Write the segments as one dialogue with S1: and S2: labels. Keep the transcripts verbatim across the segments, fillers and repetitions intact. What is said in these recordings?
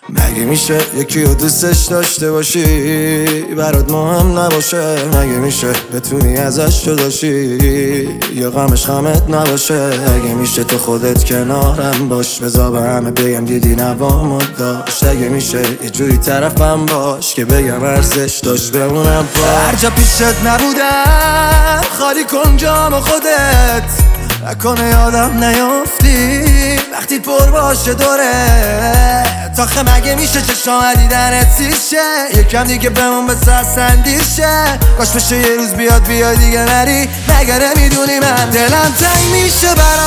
S1: مگه میشه یکی رو دوستش داشته باشی برات مهم نباشه؟ مگه میشه بتونی ازش جداشی یا غمش غمت نباشه؟ مگه میشه تو خودت کنارم باش بذار به همه بگم دیدی نوامو داشت؟ مگه میشه یه جوری طرفم باش که بگم ارزش داشت بمونم پاش؟ هر جا پیشت نبودم خالی کن جام خودت، نکنه یادم نیافتی وقتی پر باشه دوره تاخه. مگه میشه چشام دیدنت سیشه یکم دیگه بمون به سرسندیشه؟ کاش بشه یه روز بیاد بیای دیگه نری، مگه نمیدونی من دلم تنگ میشه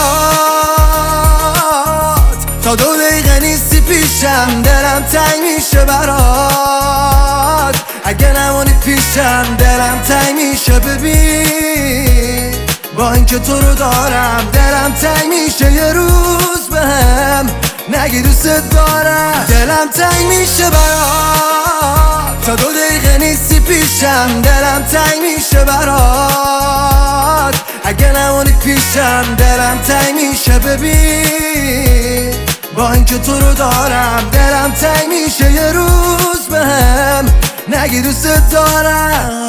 S1: برات تا دو دقیقه نیستی پیشم. دلم تنگ میشه برات اگه نمونی پیشم. دلم تنگ میشه ببین با اینکه تو رو دارم. دلم تنگ میشه یه روز بهم نگی دوست دارم. دلم تنگ میشه برات تا دو دقیقه نیستی پیشم. دلم تنگ میشه برات اگه نمونی پیشم. دلم تنگ میشه ببین با اینکه تو رو دارم. دلم تنگ میشه یه روز بهم نگی دوست دارم.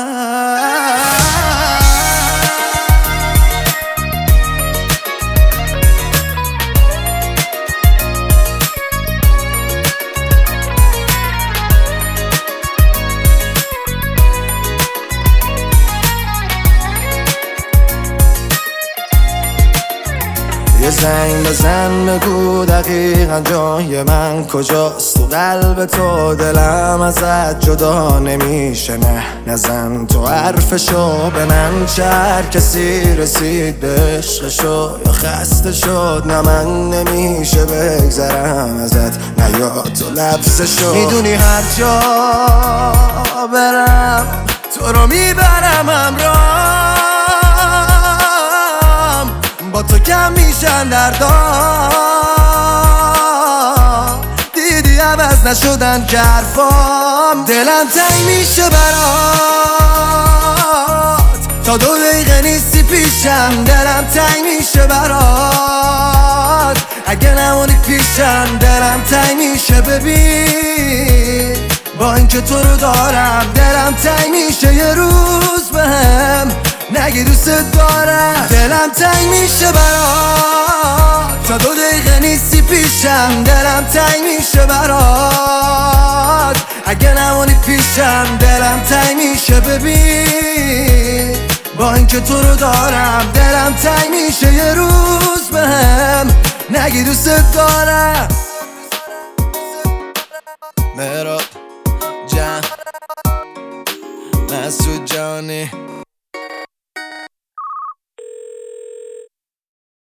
S1: یه زنگ بزن بگو دقیقا جای من کجاست تو قلب تو. دلم ازت جدا نمیشه، نه نزن تو حرفشو به من. چه هر کسی رسید به عشقشو یا خسته شد، نه من نمیشه بگذرم ازت نه یا تو لبسشو. میدونی هر جا برم تو رو میبرم همراه، با تو کم میشن دردام. دیدی عوض نشدن که حرفام. دلم تنگ میشه برات تا دو دقیقه نیستی پیشم. دلم تنگ میشه برات اگه نمونی پیشم. دلم تنگ میشه ببین با اینکه تو رو دارم. دلم تنگ میشه یه روز بهم نگی دوست دارم. دلم تنگ میشه برات تا دو دقیقه نیستی پیشم. دلم تنگ میشه برات اگه نمونی پیشم. دلم تنگ میشه ببین با اینکه تو رو دارم. دلم تنگ میشه یه روز بهم نگی دوست دارم. مهراب جان مسعود جانی